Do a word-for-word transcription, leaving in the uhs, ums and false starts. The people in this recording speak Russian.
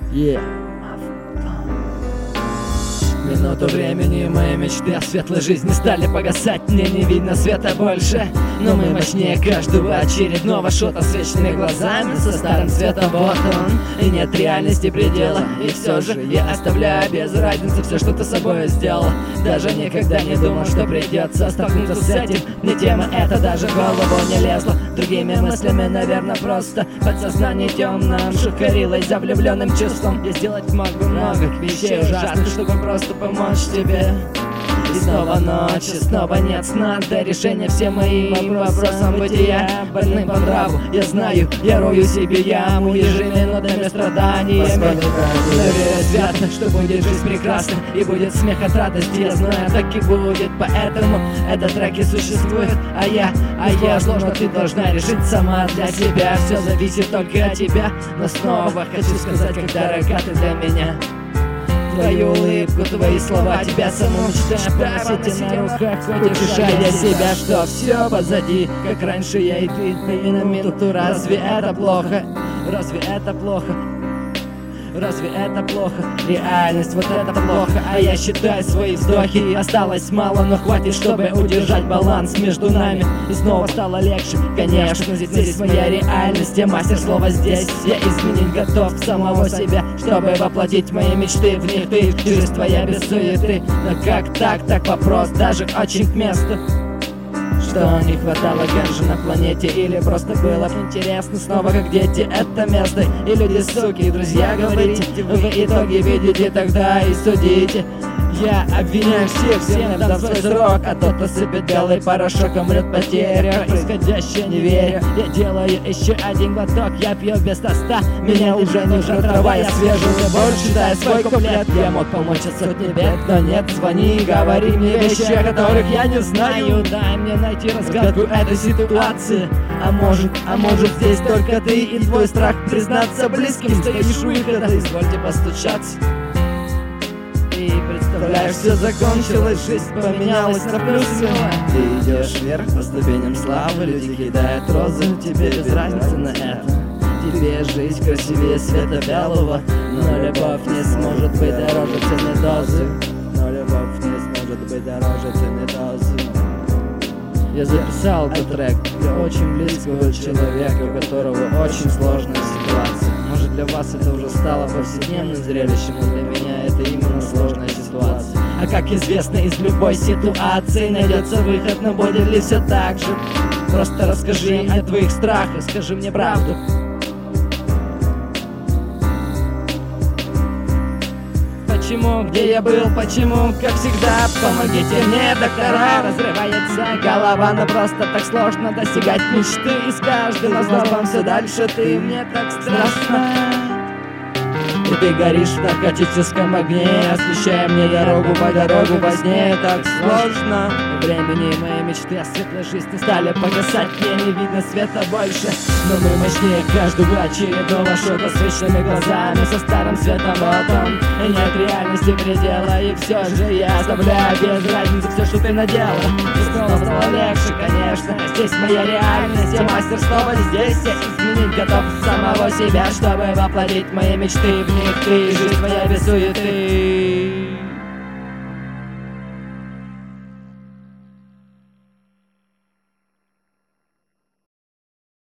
Yeah. Минуту времени мои мечты о светлой жизни стали погасать. Мне не видно света больше, но мы мощнее каждого очередного шота с вечными глазами, со старым цветом. Вот он, и нет реальности предела. И все же я оставляю без разницы все, что ты собой сделал. Даже никогда не думал, что придется столкнуться с этим. Мне тема эта даже в голову не лезла. Другими мыслями, наверное, просто подсознание темным шукарилось за влюбленным чувством. Я сделать мог бы много вещей ужасных, чтобы просто помочь тебе. И снова ночь, и снова нет сна. До решения все мои вопросам бытия. Больным по нраву, я знаю, я рою себе яму ежеминутными страданиями. Наверное, свято, что будет жизнь прекрасна, и будет смех от радости, я знаю, так и будет. Поэтому этот трек и существует, а я, а я сложно, ты должна решить сама для себя. Все зависит только от тебя, но снова хочу сказать, как дорога ты для меня. Твою улыбку, твои слова, тебя саму мечтаю поносить на руках, хоть утешая себя, что все позади, как раньше я и ты, и на минуту. Разве это плохо? Разве это плохо? Разве это плохо? Реальность, вот это плохо. А я считаю свои вздохи. Осталось мало, но хватит, чтобы удержать баланс между нами. И снова стало легче, конечно. Здесь моя реальность, я мастер слова здесь. Я изменить готов самого себя, чтобы воплотить мои мечты в них. Ты, жизнь твоя без суеты. Но как так, так вопрос даже очень к месту. Что не хватало ganji на планете, или просто было интересно снова как дети это место. И люди, суки, и друзья, говорите, в итоге видите тогда и судите. Я обвиняю всех, всем дам свой срок, а тот, кто сыпет белый порошок, умрет в потерях. Происходящее не верю, я делаю еще один глоток, я пью без тоста. Меня уже нужна трава, я свежий, мне больше читаю свой куплет. Я мог помочь от сотни бед, но нет, звони, говори мне вещи, о которых я не знаю. Дай мне найти разгадку этой ситуации. А может, а может здесь только ты и твой страх признаться близким. Стоишь у выхода, извольте постучаться. И представляешь, все закончилось, жизнь поменялась на плюс. Ты идешь вверх по ступеням славы, люди кидают розы, тебе без разницы на это. Тебе жизнь красивее света белого, но любовь не сможет быть дороже цены дозы. Но любовь не сможет быть дороже цены дозы. Я записал этот трек для очень близкого человека, у которого очень сложная ситуация. Может, для вас это уже стало повседневным зрелищем, но для меня это именно сложная ситуация. А как известно, из любой ситуации найдется выход, но будет ли все так же? Просто расскажи мне о твоих страхах, скажи мне правду. Почему, где я был, почему, как всегда, помогите мне, доктора. Разрывается голова, но просто так сложно достигать мечты. И с каждым вздохом все дальше ты, мне так страшно. И ты горишь в наркотическом огне, освещая мне дорогу по дорогу во сне. Так сложно. Времени мои мечты о светлой жизни стали погасать. Мне не видно света больше, но мы мощнее каждого очередного шота с вечными глазами, со старым светом. Вот он, и нет реальности предела. И все же я оставляю без разницы все, что ты наделала. И снова стало легче, конечно. Здесь моя реальность, я мастер слова здесь. Я изменить готов самого себя, чтобы воплотить мои мечты в них. Ты, жизнь твоя без суеты.